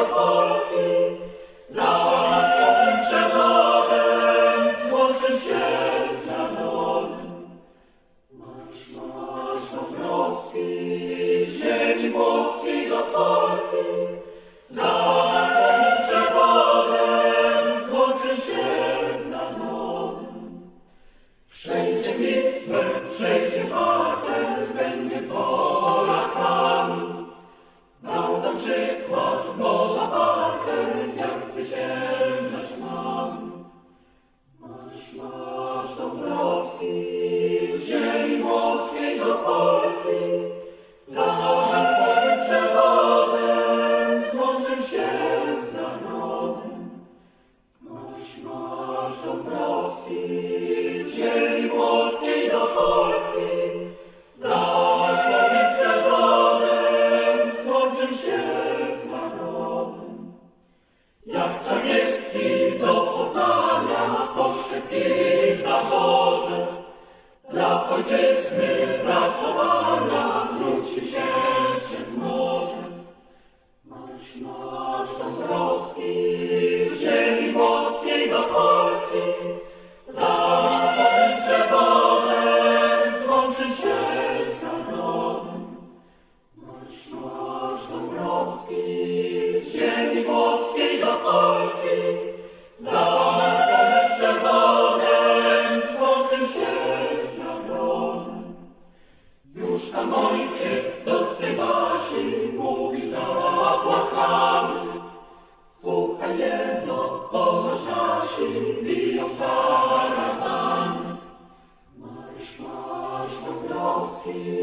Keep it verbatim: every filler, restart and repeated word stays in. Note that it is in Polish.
Polski, za Twym przewodem złączy się z narodem. Marsz, marsz do Polski, ziemi włoskiej do Polski, za Twym przewodem złączy się z narodem. Przejdzie bitwę, przejdzie walkę, będzie Polakami. Dał nam przykład Boża walkę, jak zwyciężać mamy. Marsz, marsz Dąbrowski, z ziemi włoskiej do Polski, za Twoim przewodem złączył się z narodem. Marsz, marsz Dąbrowski, z ziemi włoskiej do Polski, za Twoim przewodem złączył się z narodem. Jak czarniecki do Poznania poszczepili w zaborze, dla ojczyzny pracowania wrócił się przez morze. Marsz, marsz Dąbrowski, z ziemi włoskiej do Polski, za Twoim przewodem złączył się z narodem. Marsz, marsz Dąbrowski, z ziemi włoskiej do Polski, za Twoim przewodem złączył się z narodem. Już tam ojciec do swej wasi mówi zapłakany. Słuchaj jedno, ponoć nasi biją karawany. Marsz, marsz Dąbrowski,